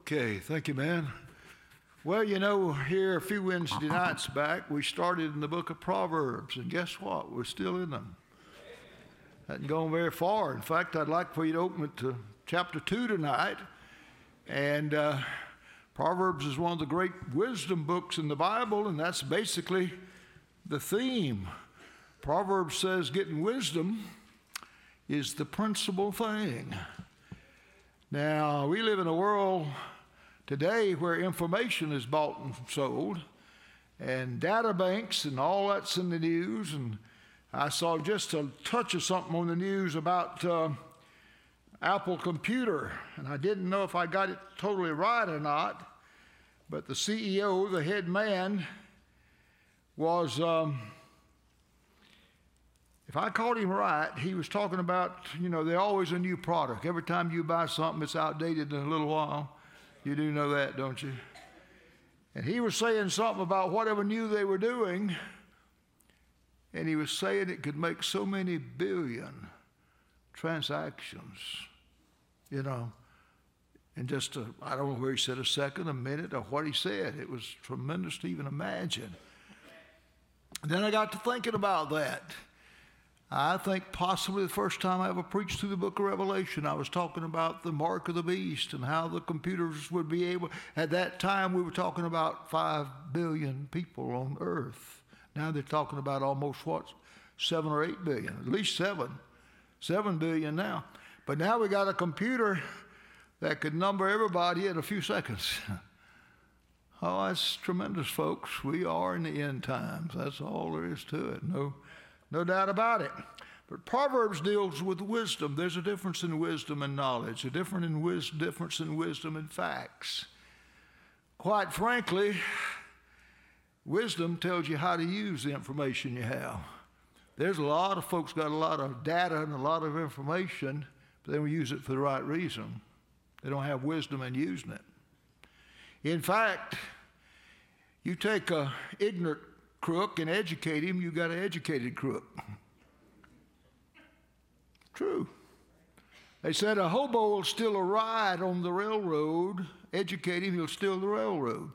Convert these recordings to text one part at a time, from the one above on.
Okay, thank you, man. Well, you know, here a few Wednesday nights back, we started in the book of Proverbs, and guess what? We're still in them. Hadn't gone very far. In fact, I'd like for you to open it to chapter 2 tonight. And Proverbs is one of the great wisdom books in the Bible, and that's basically the theme. Proverbs says getting wisdom is the principal thing. Now, we live in a world today where information is bought and sold, and data banks and all that's in the news. And I saw just a touch of something on the news about Apple Computer, and I didn't know if I got it totally right or not, but the CEO, the head man, was, if I caught him right, he was talking about, you know, they're always a new product. Every time you buy something, it's outdated in a little while. You do know that, don't you? And he was saying something about whatever new they were doing, and he was saying it could make so many billion transactions, you know, in just I don't know where he said a second, a minute, or what he said. It was tremendous to even imagine. And then I got to thinking about that. I think possibly the first time I ever preached through the book of Revelation, I was talking about the mark of the beast and how the computers would be able. At that time, we were talking about 5 billion people on earth. Now they're talking about almost, 7 or 8 billion, at least 7 billion now. But now we got a computer that could number everybody in a few seconds. Oh, that's tremendous, folks. We are in the end times. That's all there is to it. No doubt about it. But Proverbs deals with wisdom. There's a difference in wisdom and knowledge, a difference in wisdom and facts. Quite frankly, wisdom tells you how to use the information you have. There's a lot of folks got a lot of data and a lot of information, but they don't use it for the right reason. They don't have wisdom in using it. In fact, you take an ignorant crook and educate him, you got an educated crook. True. They said a hobo will steal a ride on the railroad. Educate him, he'll steal the railroad.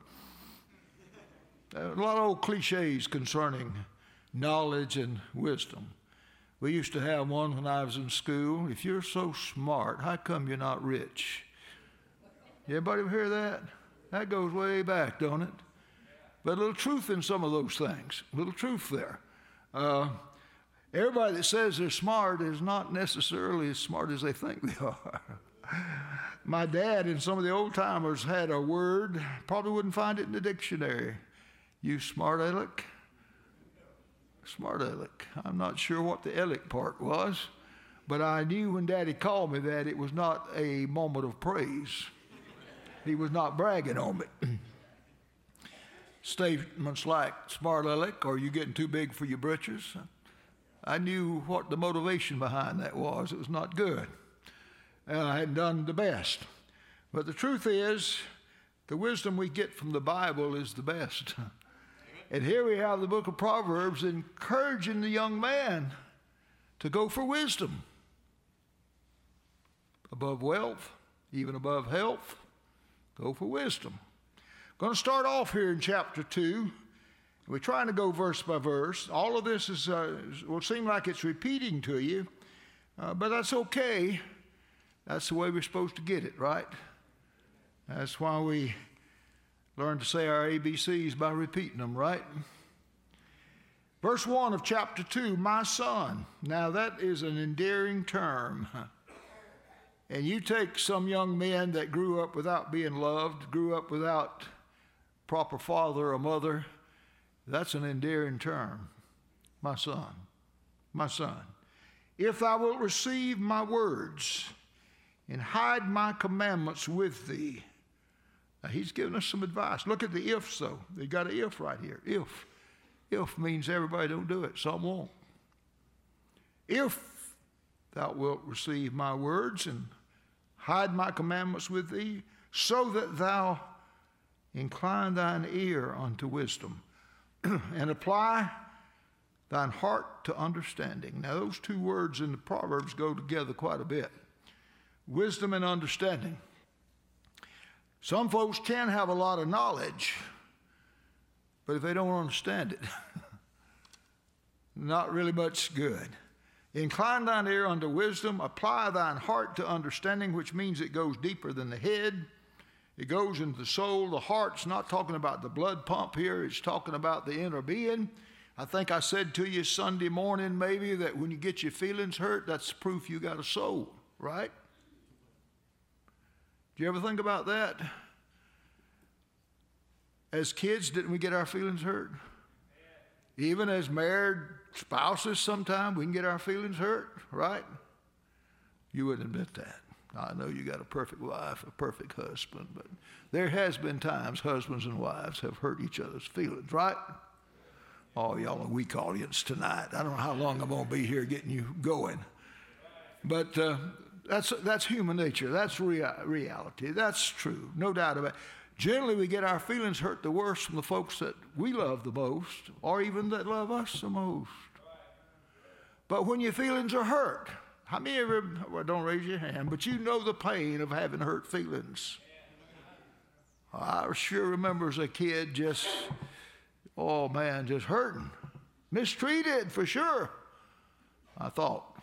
A lot of old cliches concerning knowledge and wisdom. We used to have one when I was in school. If you're so smart, how come you're not rich? Everybody ever hear that? That goes way back, don't it? But a little truth in some of those things, a little truth there. Everybody that says they're smart is not necessarily as smart as they think they are. My dad and some of the old timers had a word, probably wouldn't find it in the dictionary. You smart aleck? Smart aleck. I'm not sure what the aleck part was, but I knew when Daddy called me that it was not a moment of praise. He was not bragging on me. Statements like smart aleck, or you getting too big for your britches. I knew what the motivation behind that was. It was not good. I hadn't done the best. But the truth is, the wisdom we get from the Bible is the best. And here we have the book of Proverbs encouraging the young man to go for wisdom. Above wealth, even above health, go for wisdom. Going to start off here in chapter 2. We're trying to go verse by verse. All of this will seem like it's repeating to you, but that's okay. That's the way we're supposed to get it, right? That's why we learn to say our ABCs by repeating them, right? Verse 1 of chapter 2, my son. Now that is an endearing term. And you take some young men that grew up without being loved, grew up without proper father or mother, that's an endearing term. My son, my son. If thou wilt receive my words and hide my commandments with thee. Now he's giving us some advice. Look at the ifs though. They got an if right here. If. If means everybody don't do it. Some won't. If thou wilt receive my words and hide my commandments with thee, so that thou incline thine ear unto wisdom, and apply thine heart to understanding. Now those two words in the Proverbs go together quite a bit. Wisdom and understanding. Some folks can have a lot of knowledge, but if they don't understand it, not really much good. Incline thine ear unto wisdom, apply thine heart to understanding, which means it goes deeper than the head. It goes into the soul. The heart's not talking about the blood pump here. It's talking about the inner being. I think I said to you Sunday morning maybe that when you get your feelings hurt, that's proof you got a soul, right? Do you ever think about that? As kids, didn't we get our feelings hurt? Even as married spouses, sometimes we can get our feelings hurt, right? You wouldn't admit that. I know you got a perfect wife, a perfect husband, but there has been times husbands and wives have hurt each other's feelings, right? Oh, y'all are a weak audience tonight. I don't know how long I'm going to be here getting you going. But that's human nature. That's reality. That's true. No doubt about it. Generally, we get our feelings hurt the worst from the folks that we love the most, or even that love us the most. But when your feelings are hurt, how many of you, well, don't raise your hand, but you know the pain of having hurt feelings. I sure remember as a kid just, oh man, just hurting. Mistreated for sure, I thought.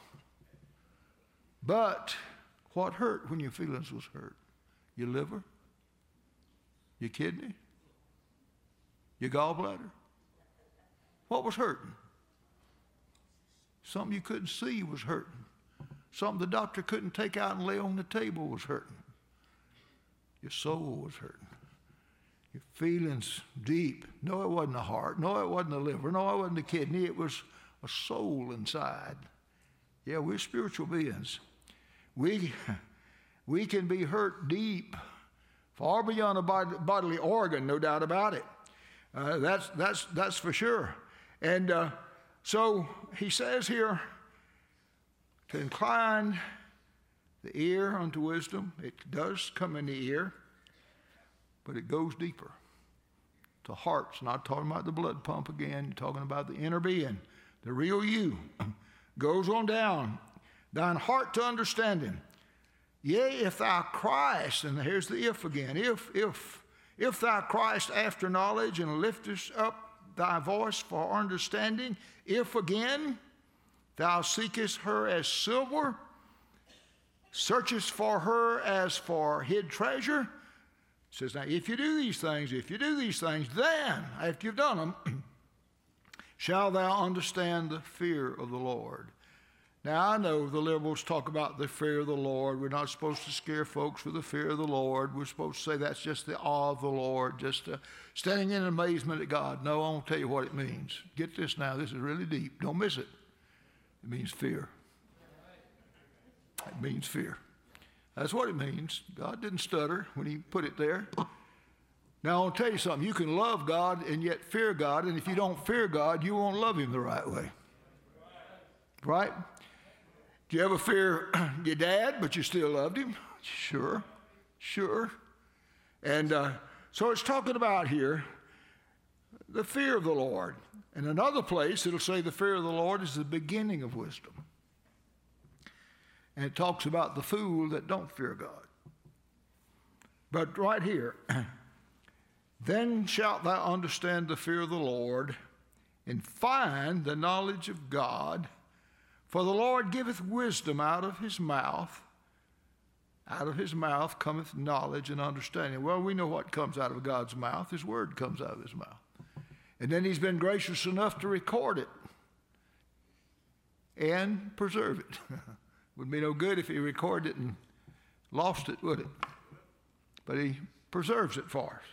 But what hurt when your feelings was hurt? Your liver? Your kidney? Your gallbladder? What was hurting? Something you couldn't see was hurting. Something the doctor couldn't take out and lay on the table was hurting. Your soul was hurting. Your feelings deep. No, it wasn't the heart. No, it wasn't the liver. No, it wasn't the kidney. It was a soul inside. Yeah, we're spiritual beings. We can be hurt deep, far beyond a bodily organ, no doubt about it. That's for sure. And so he says here, to incline the ear unto wisdom. It does come in the ear, but it goes deeper to hearts. Not talking about the blood pump again. You're talking about the inner being, the real you. Goes on down. Thine heart to understanding. Yea, if thou criest, and here's the if again. If thou criest after knowledge and liftest up thy voice for understanding, if again thou seekest her as silver, searchest for her as for hid treasure. It says, now, if you do these things, then, after you've done them, shall thou understand the fear of the Lord. Now, I know the liberals talk about the fear of the Lord. We're not supposed to scare folks with the fear of the Lord. We're supposed to say that's just the awe of the Lord, just standing in amazement at God. No, I won't tell you what it means. Get this now. This is really deep. Don't miss it. It means fear. It means fear. That's what it means. God didn't stutter when he put it there. Now, I'll tell you something. You can love God and yet fear God, and if you don't fear God, you won't love him the right way. Right? Do you ever fear your dad, but you still loved him? Sure. And so it's talking about here the fear of the Lord. In another place, it'll say the fear of the Lord is the beginning of wisdom. And it talks about the fool that don't fear God. But right here, then shalt thou understand the fear of the Lord and find the knowledge of God. For the Lord giveth wisdom out of his mouth. Out of his mouth cometh knowledge and understanding. Well, we know what comes out of God's mouth. His word comes out of his mouth. And then he's been gracious enough to record it and preserve it. Wouldn't be no good if he recorded it and lost it, would it? But he preserves it for us.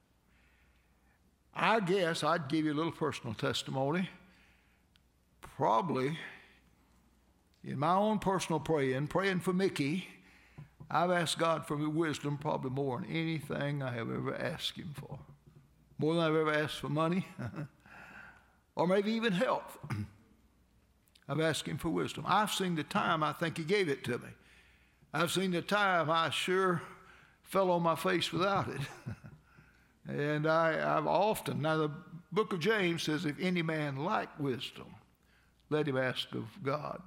I guess I'd give you a little personal testimony. Probably, in my own personal praying for Mickey, I've asked God for wisdom probably more than anything I have ever asked him for. More than I've ever asked for money, or maybe even health. I've asked him for wisdom. I've seen the time I think he gave it to me. I've seen the time I sure fell on my face without it. And I've often, now the book of James says, if any man lack wisdom, let him ask of God.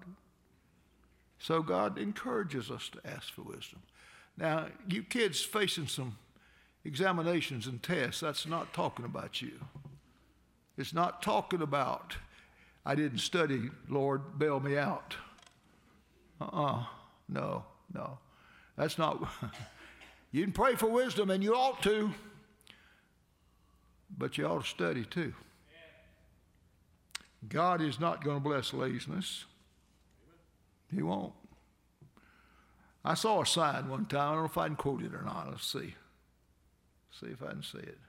So God encourages us to ask for wisdom. Now, you kids facing some examinations and tests, that's not talking about you. It's not talking about, I didn't study, Lord, bail me out. No. That's not, you can pray for wisdom, and you ought to, but you ought to study too. God is not going to bless laziness. He won't. I saw a sign one time. I don't know if I can quote it or not. Let's see. See if I can see it.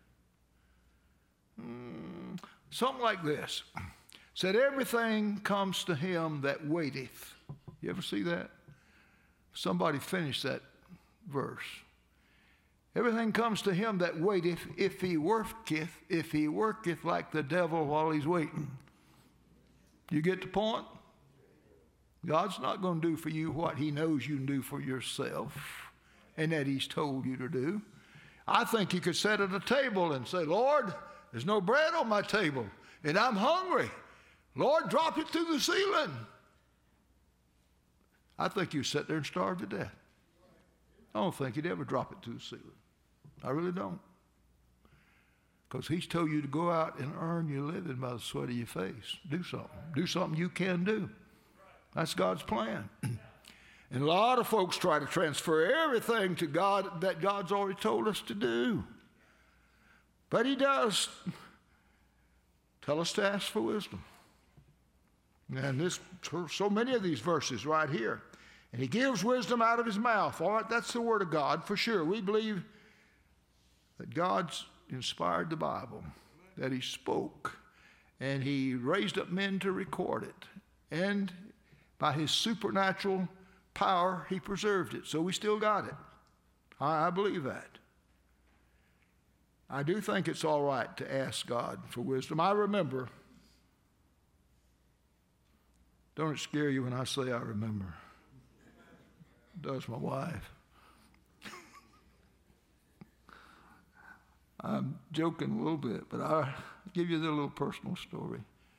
Something like this. Said, everything comes to him that waiteth. You ever see that? Somebody finished that verse. Everything comes to him that waiteth, if he worketh like the devil while he's waiting. You get the point? God's not going to do for you what he knows you can do for yourself and that he's told you to do. I think you could sit at a table and say, Lord, there's no bread on my table and I'm hungry. Lord, drop it through the ceiling. I think you'd sit there and starve to death. I don't think he'd ever drop it through the ceiling. I really don't. Because he's told you to go out and earn your living by the sweat of your face. Do something. Do something you can do. That's God's plan. And a lot of folks try to transfer everything to God that God's already told us to do. But he does tell us to ask for wisdom. And there's so many of these verses right here. And he gives wisdom out of his mouth. All right, that's the word of God for sure. We believe that God's inspired the Bible, that he spoke, and he raised up men to record it. And by his supernatural power, he preserved it. So we still got it. I believe that. I do think it's all right to ask God for wisdom. I remember. Don't it scare you when I say I remember? It does my wife. I'm joking a little bit, but I'll give you a little personal story.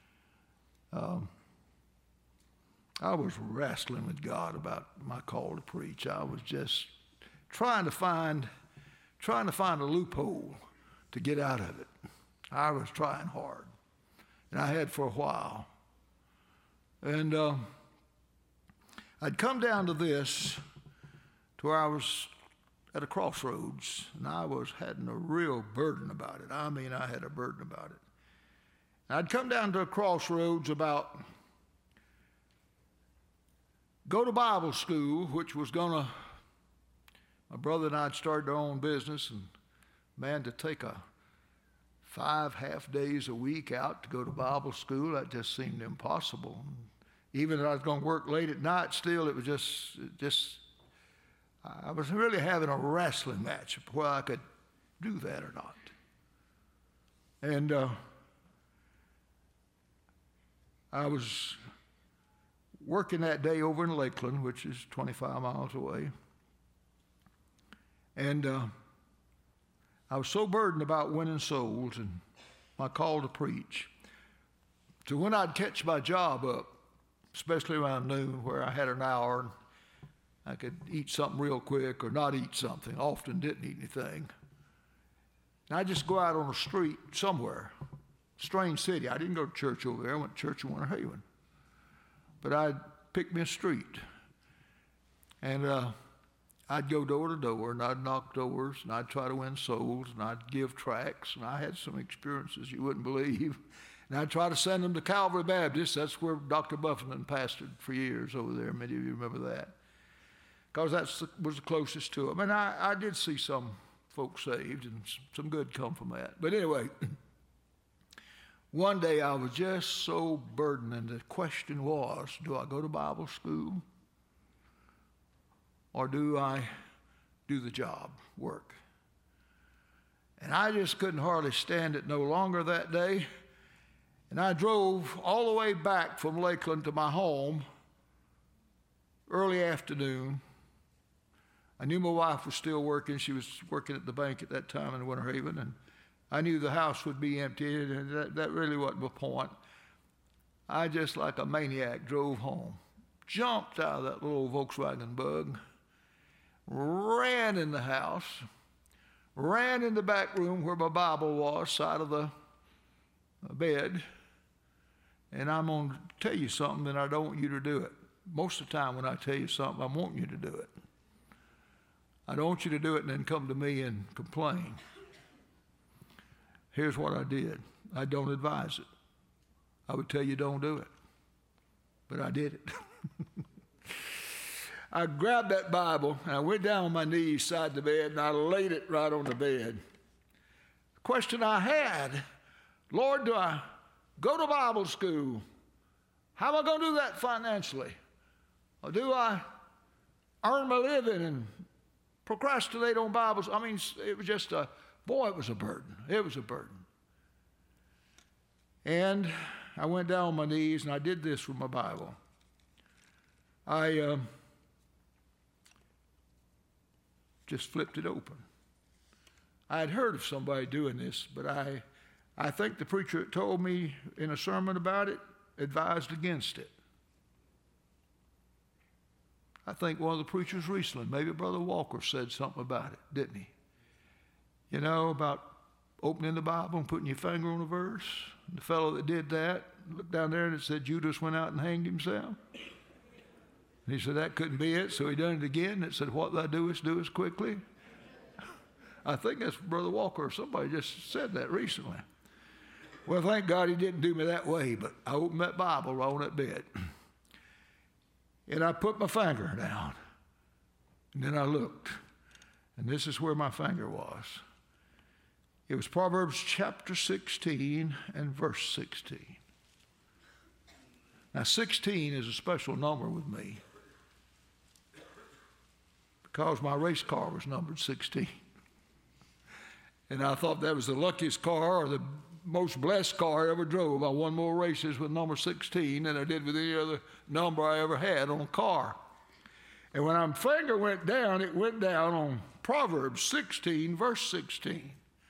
I was wrestling with God about my call to preach. I was just trying to find a loophole to get out of it. I was trying hard, and I had for a while. And I'd come down to this, to where I was at a crossroads, and I was having a real burden about it. I mean, I had a burden about it. And I'd come down to a crossroads about go to Bible school, which was my brother and I had started our own business, and man, to take 5 half days a week out to go to Bible school, that just seemed impossible. Even if I was going to work late at night, still it was just I was really having a wrestling match of whether I could do that or not. And I was working that day over in Lakeland, which is 25 miles away. And I was so burdened about winning souls and my call to preach. So when I'd catch my job up, especially around noon, where I had an hour and I could eat something real quick or not eat something. Often didn't eat anything. And I'd just go out on the street somewhere, strange city. I didn't go to church over there. I went to church in Winter Haven. But I'd pick me a street. And I'd go door to door, and I'd knock doors, and I'd try to win souls, and I'd give tracts. And I had some experiences you wouldn't believe. And I'd try to send them to Calvary Baptist. That's where Dr. Buffington pastored for years over there. Many of you remember that. Because that was the closest to them. And I did see some folks saved, and some good come from that. But anyway, one day I was just so burdened, and the question was, do I go to Bible school? Or do I do the job, work? And I just couldn't hardly stand it no longer that day. And I drove all the way back from Lakeland to my home early afternoon. I knew my wife was still working. She was working at the bank at that time in Winter Haven, and I knew the house would be empty, and that really wasn't the point. I just, like a maniac, drove home, jumped out of that little Volkswagen Bug, ran in the house, ran in the back room where my Bible was, side of the bed, and I'm going to tell you something, and I don't want you to do it. Most of the time when I tell you something, I want you to do it. I don't want you to do it and then come to me and complain. Here's what I did. I don't advise it. I would tell you don't do it, but I did it. I grabbed that Bible, and I went down on my knees side the bed, and I laid it right on the bed. The question I had, Lord, do I go to Bible school? How am I going to do that financially? Or do I earn my living and procrastinate on Bibles? I mean, it was just it was a burden. It was a burden. And I went down on my knees, and I did this with my Bible. I just flipped it open. I had heard of somebody doing this, but I think the preacher that told me in a sermon about it advised against it. I think one of the preachers recently, maybe Brother Walker, said something about it, didn't he? You know, about opening the Bible and putting your finger on a verse. The fellow that did that looked down there and it said Judas went out and hanged himself. And he said that couldn't be it, so he done it again. It said, what thou doest, do as quickly. I think that's Brother Walker or somebody just said that recently. Well, thank God he didn't do me that way, but I opened that Bible right on that bed. And I put my finger down. And then I looked. And this is where my finger was. It was Proverbs chapter 16 and verse 16. Now, 16 is a special number with me because my race car was numbered 16. And I thought that was the luckiest car or the most blessed car I ever drove. I won more races with number 16 than I did with any other number I ever had on a car. And when my finger went down, it went down on Proverbs 16, verse 16.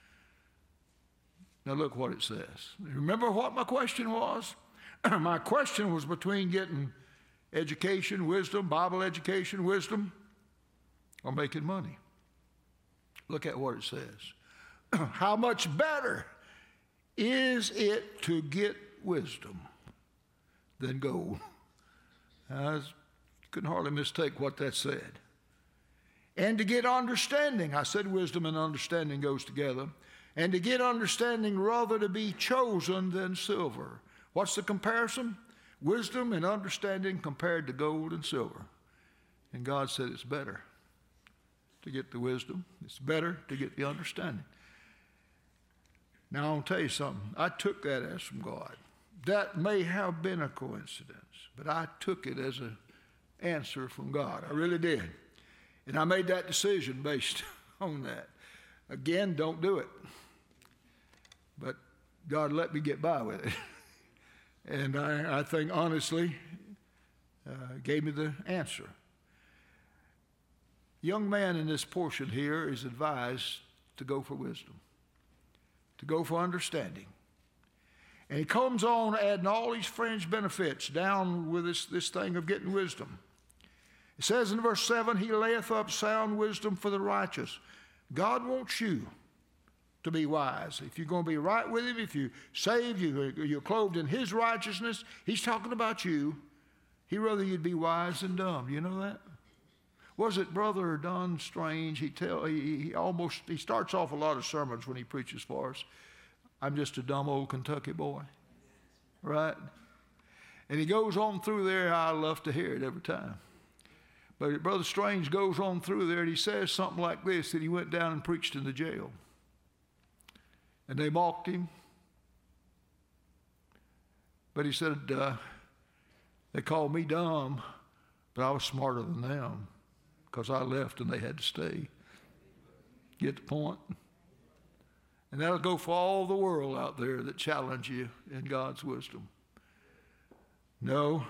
Now look what it says. Remember what my question was? My question was between getting education, wisdom, Bible education, wisdom, or making money. Look at what it says. How much better is it to get wisdom than gold? I couldn't hardly mistake what that said. And to get understanding. I said wisdom and understanding goes together. And to get understanding, rather to be chosen than silver. What's the comparison? Wisdom and understanding compared to gold and silver. And God said it's better to get the wisdom. It's better to get the understanding. Now, I'll tell you something. I took that as from God. That may have been a coincidence, but I took it as an answer from God. I really did. And I made that decision based on that. Again, don't do it. But God let me get by with it. And I think, honestly, gave me the answer. Young man in this portion here is advised to go for wisdom, to go for understanding. And he comes on adding all these fringe benefits down with this thing of getting wisdom. It says in verse 7, he layeth up sound wisdom for the righteous. God wants you to be wise. If you're going to be right with him, if you're saved, you're clothed in his righteousness, he's talking about you. He'd rather you'd be wise than dumb. You know that? Was it Brother Don Strange? He starts off a lot of sermons when he preaches for us. I'm just a dumb old Kentucky boy. Right? And he goes on through there. I love to hear it every time. But Brother Strange goes on through there and he says something like this, that he went down and preached in the jail. And they mocked him. But he said, they called me dumb, but I was smarter than them because I left and they had to stay. Get the point? And that'll go for all the world out there that challenge you in God's wisdom. No,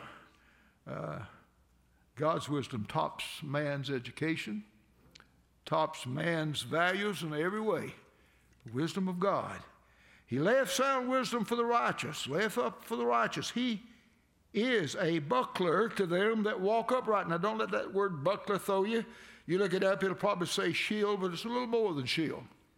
God's wisdom tops man's education, tops man's values in every way. The wisdom of God. He layeth sound wisdom for the righteous, layeth up for the righteous. He is a buckler to them that walk upright. Now, don't let that word buckler throw you. You look it up, it'll probably say shield, but it's a little more than shield.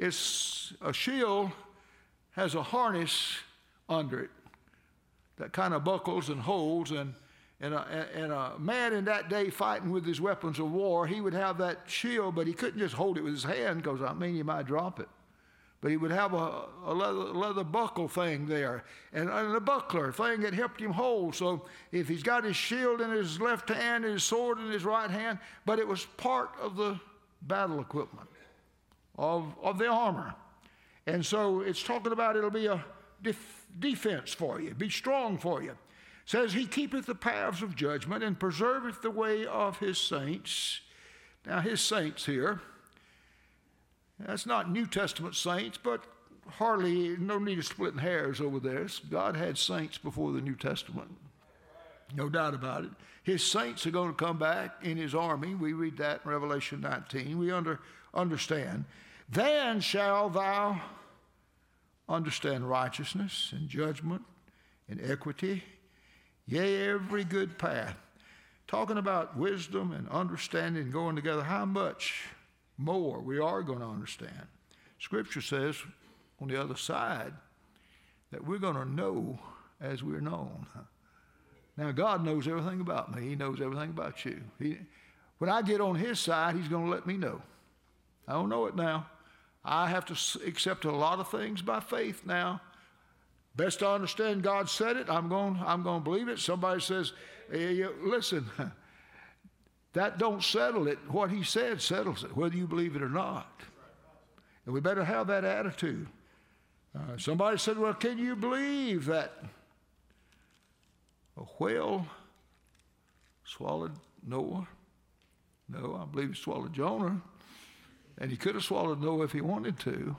It's a shield has a harness under it that kind of buckles and holds, and a man in that day fighting with his weapons of war, he would have that shield, but he couldn't just hold it with his hand because, you might drop it. But he would have a leather buckle thing there and a buckler thing that helped him hold. So if he's got his shield in his left hand and his sword in his right hand, but it was part of the battle equipment of the armor. And so it's talking about it'll be a defense for you, be strong for you. It says, he keepeth the paths of judgment and preserveth the way of his saints. Now his saints here, that's not New Testament saints, but hardly, no need of splitting hairs over this. God had saints before the New Testament. No doubt about it. His saints are going to come back in his army. We read that in Revelation 19. We understand. Then shall thou understand righteousness and judgment and equity, yea, every good path. Talking about wisdom and understanding going together, how much more we are going to understand. Scripture says on the other side that we're going to know as we're known. Now, God knows everything about me. He knows everything about you. When I get on his side, he's going to let me know. I don't know it now. I have to accept a lot of things by faith now. Best to understand God said it, I'm going to believe it. Somebody says, hey, listen, that don't settle it. What he said settles it, whether you believe it or not. And we better have that attitude. Somebody said, well, can you believe that a whale swallowed Noah? No, I believe he swallowed Jonah. And he could have swallowed Noah if he wanted to.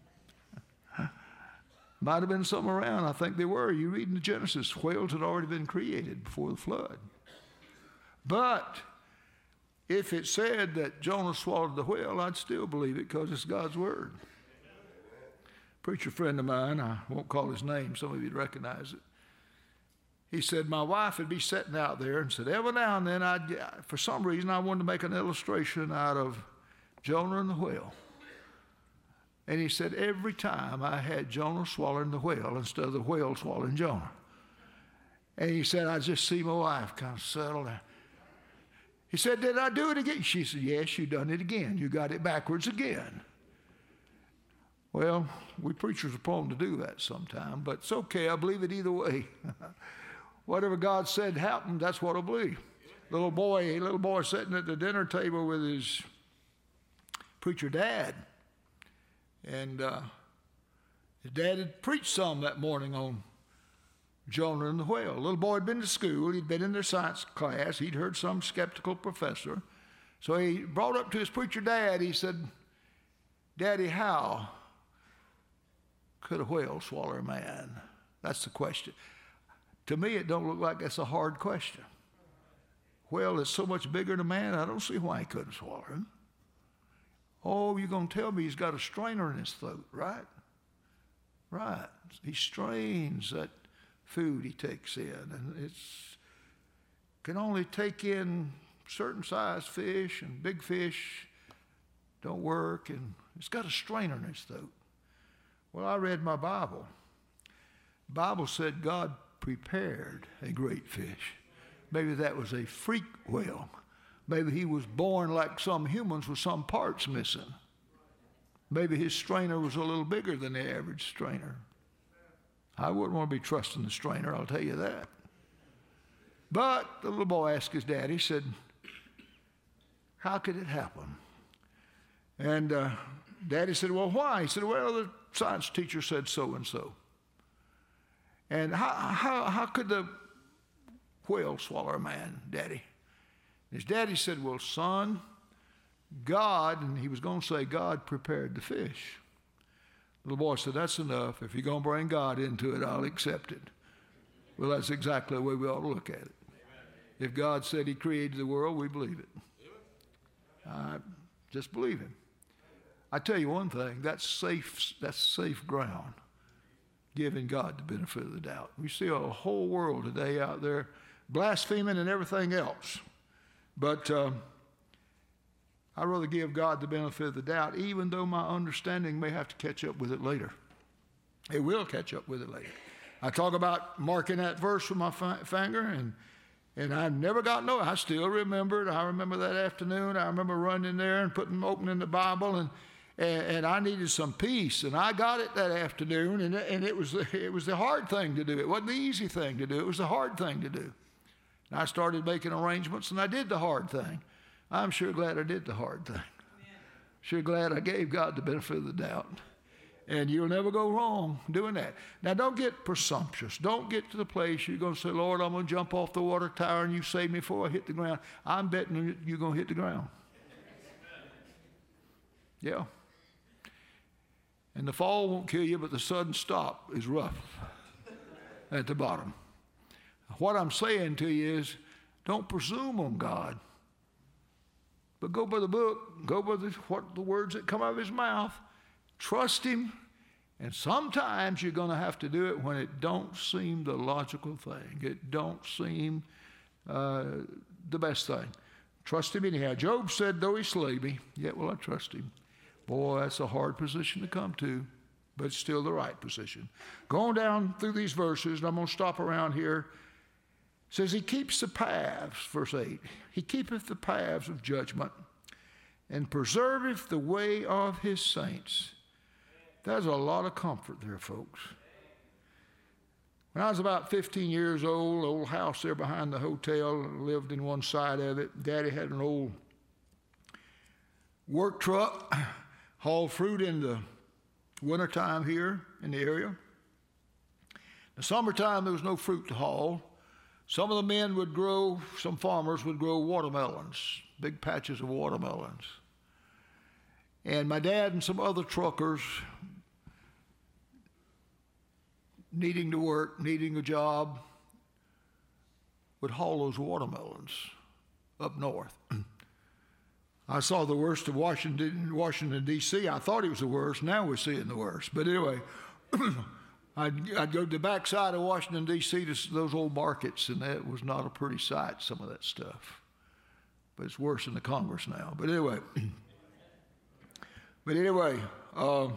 Might have been some around. I think they were. You read in the Genesis, whales had already been created before the flood. But if it said that Jonah swallowed the whale, I'd still believe it because it's God's word. Preacher friend of mine, I won't call his name, some of you'd recognize it. He said, my wife would be sitting out there and said, every now and then, for some reason, I wanted to make an illustration out of Jonah and the whale. And he said, every time I had Jonah swallowing the whale instead of the whale swallowing Jonah. And he said, I just see my wife kind of settle down. He said, did I do it again? She said, yes, you done it again. You got it backwards again. Well, we preachers are prone to do that sometime, but it's okay. I believe it either way. Whatever God said happened, that's what I believe. Little boy sitting at the dinner table with his preacher dad. And his dad had preached some that morning on Jonah and the whale. Little boy had been to school. He'd been in their science class. He'd heard some skeptical professor. So he brought up to his preacher dad. He said, Daddy, how could a whale swallow a man? That's the question. To me, it don't look like that's a hard question. Whale is so much bigger than a man, I don't see why he couldn't swallow him. Oh, you're going to tell me he's got a strainer in his throat, right? Right. He strains that food he takes in, and it can only take in certain size fish, and big fish don't work, and it's got a strainer in his throat. Well, I read my Bible. The Bible said God prepared a great fish. Maybe that was a freak whale. Maybe he was born like some humans with some parts missing. Maybe his strainer was a little bigger than the average strainer. I wouldn't want to be trusting the strainer, I'll tell you that. But the little boy asked his daddy, he said, how could it happen? And Daddy said, well, why? He said, well, the science teacher said so and so. And how could the whale swallow a man, Daddy? His daddy said, well, son, God, and he was going to say God prepared the fish. The little boy said, that's enough. If you're going to bring God into it, I'll accept it. Well, that's exactly the way we ought to look at it. If God said he created the world, we believe it. Just believe him. I tell you one thing, that's safe ground, giving God the benefit of the doubt. We see a whole world today out there blaspheming and everything else. But I'd rather give God the benefit of the doubt, even though my understanding may have to catch up with it later. It will catch up with it later. I talk about marking that verse with my finger, and I never got no. I still remember it. I remember that afternoon. I remember running in there and opening the Bible, and I needed some peace, and I got it that afternoon, and it was the hard thing to do. It wasn't the easy thing to do. It was the hard thing to do. And I started making arrangements, and I did the hard thing. I'm sure glad I did the hard thing. Amen. Sure glad I gave God the benefit of the doubt. And you'll never go wrong doing that. Now, don't get presumptuous. Don't get to the place you're going to say, Lord, I'm going to jump off the water tower and you save me before I hit the ground. I'm betting you're going to hit the ground. Yeah. And the fall won't kill you, but the sudden stop is rough at the bottom. What I'm saying to you is, don't presume on God. But go by the book, go by the words that come out of his mouth. Trust him, and sometimes you're going to have to do it when it don't seem the logical thing. It don't seem the best thing. Trust him anyhow. Job said, though he slay me, yet will I trust him. Boy, that's a hard position to come to, but it's still the right position. Going down through these verses, and I'm going to stop around here. It says he keeps the paths, verse 8. He keepeth the paths of judgment and preserveth the way of his saints. There's a lot of comfort there, folks. When I was about 15 years old, old house there behind the hotel, lived in one side of it. Daddy had an old work truck, hauled fruit in the wintertime here in the area. In the summertime, there was no fruit to haul. Some of the men would grow, some farmers would grow watermelons, big patches of watermelons. And my dad and some other truckers, needing to work, needing a job, would haul those watermelons up north. I saw the worst of Washington, D.C. I thought it was the worst. Now we're seeing the worst. But anyway, I'd go to the backside of Washington, D.C. to those old markets, and that was not a pretty sight, some of that stuff. But it's worse in the Congress now. But anyway, it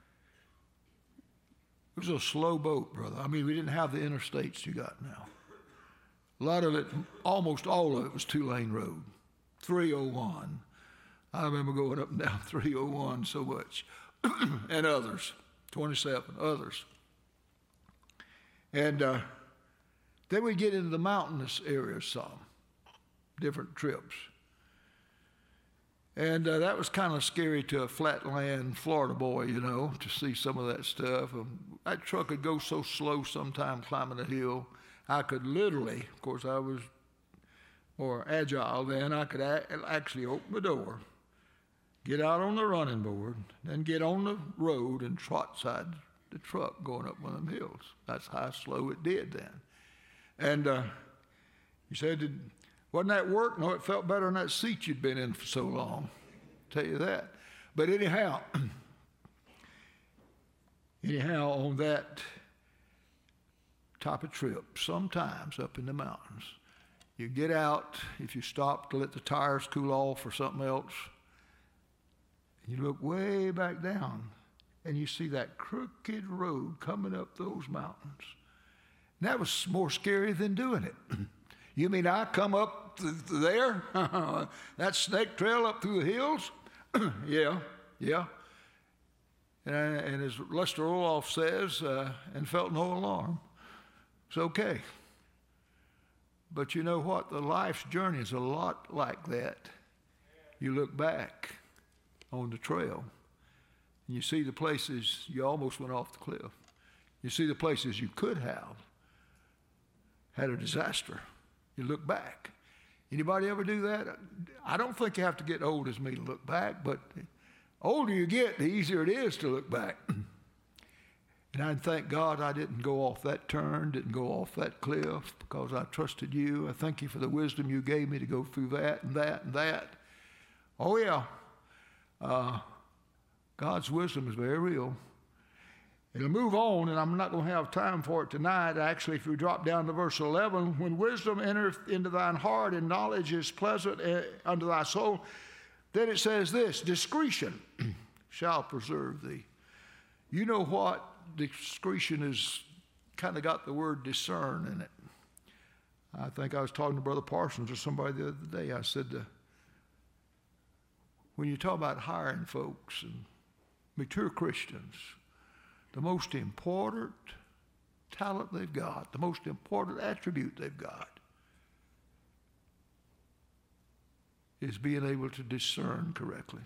was a slow boat, brother. I mean, we didn't have the interstates you got now. A lot of it, almost all of it was two-lane road, 301. I remember going up and down 301 so much, and others, 27, others. And then we get into the mountainous areas some, different trips. And that was kind of scary to a flatland Florida boy, you know, to see some of that stuff. That truck could go so slow sometime climbing a hill. I could literally, of course I was more agile then, I could actually open the door, get out on the running board, then get on the road and trot side the truck going up one of them hills. That's how slow it did then. And he said, wasn't that work? No, it felt better than that seat you'd been in for so long. Tell you that. But anyhow, on that type of trip, sometimes up in the mountains, you get out, if you stop to let the tires cool off or something else, and you look way back down, and you see that crooked road coming up those mountains. And that was more scary than doing it. You mean I come up there, that snake trail up through the hills? Yeah. And as Lester Roloff says, and felt no alarm. It's okay. But you know what? The life's journey is a lot like that. You look back on the trail, and you see the places you almost went off the cliff. You see the places you could have had a disaster. You look back. Anybody ever do that? I don't think you have to get old as me to look back, but the older you get, the easier it is to look back. And I thank God I didn't go off that turn, didn't go off that cliff, because I trusted you. I thank you for the wisdom you gave me to go through that and that and that. Oh, yeah. God's wisdom is very real. It'll move on, and I'm not going to have time for it tonight. Actually, if we drop down to verse 11, when wisdom entereth into thine heart and knowledge is pleasant unto thy soul, Then it says this, discretion shall preserve thee. You know what? Discretion is kind of got the word discern in it. I think I was talking to Brother Parsons or somebody the other day. I said, when you talk about hiring folks and mature Christians, the most important talent they've got, the most important attribute they've got is being able to discern correctly.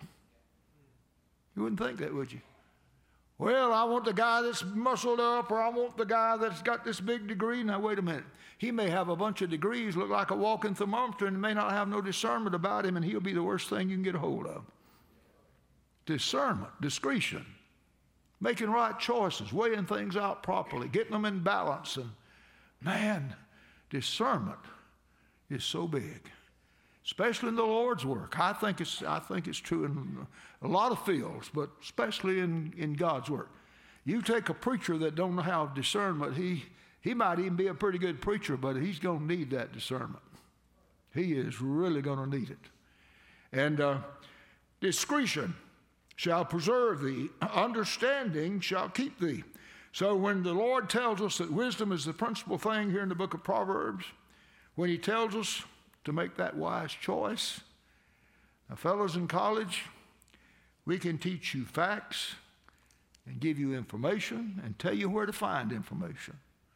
You wouldn't think that, would you? Well, I want the guy that's muscled up, or I want the guy that's got this big degree. Now, wait a minute. He may have a bunch of degrees, look like a walking thermometer, and may not have no discernment about him, and he'll be the worst thing you can get a hold of. Discernment, discretion, making right choices, weighing things out properly, getting them in balance. And man, discernment is so big, especially in the Lord's work. I think it's true in a lot of fields, but especially in God's work. You take a preacher that don't have discernment, he might even be a pretty good preacher, but he's going to need that discernment. He is really going to need it. And discretion shall preserve thee, understanding shall keep thee. So when the Lord tells us that wisdom is the principal thing here in the book of Proverbs, when he tells us to make that wise choice, now fellows in college, we can teach you facts and give you information and tell you where to find information.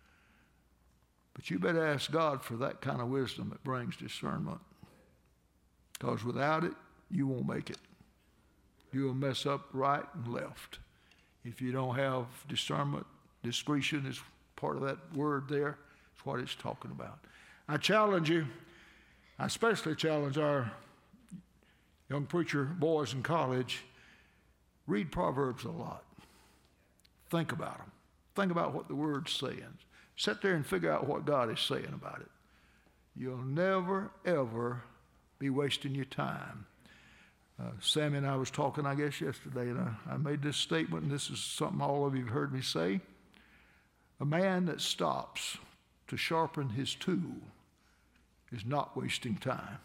But you better ask God for that kind of wisdom that brings discernment. Because without it, you won't make it. You'll mess up right and left. If you don't have discernment, discretion is part of that word there. It's what it's talking about. I challenge you, I especially challenge our young preacher boys in college, read Proverbs a lot. Think about them. Think about what the word's saying. Sit there and figure out what God is saying about it. You'll never, ever be wasting your time. Sammy and I was talking, I guess, yesterday, and I made this statement, and this is something all of you have heard me say. A man that stops to sharpen his tool is not wasting time.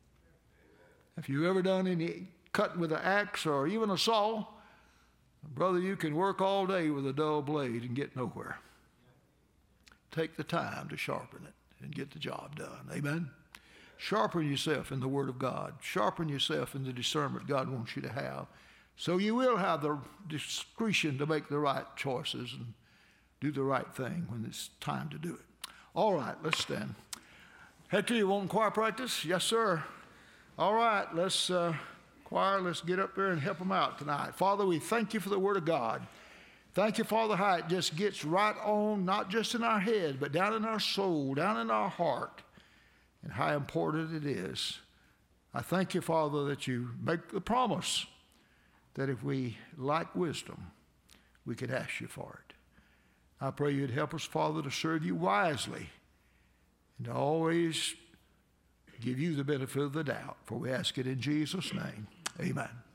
If you've ever done any cutting with an axe or even a saw, brother, you can work all day with a dull blade and get nowhere. Take the time to sharpen it and get the job done. Amen? Sharpen yourself in the Word of God. Sharpen yourself in the discernment God wants you to have. So you will have the discretion to make the right choices and do the right thing when it's time to do it. All right, let's stand. Head to you wanting choir practice? Yes, sir. All right, let's choir, let's get up there and help them out tonight. Father, we thank you for the Word of God. Thank you, Father, how it just gets right on, not just in our head, but down in our soul, down in our heart, and how important it is. I thank you, Father, that you make the promise that if we lack wisdom, we could ask you for it. I pray you'd help us, Father, to serve you wisely and to always give you the benefit of the doubt, for we ask it in Jesus' name. Amen.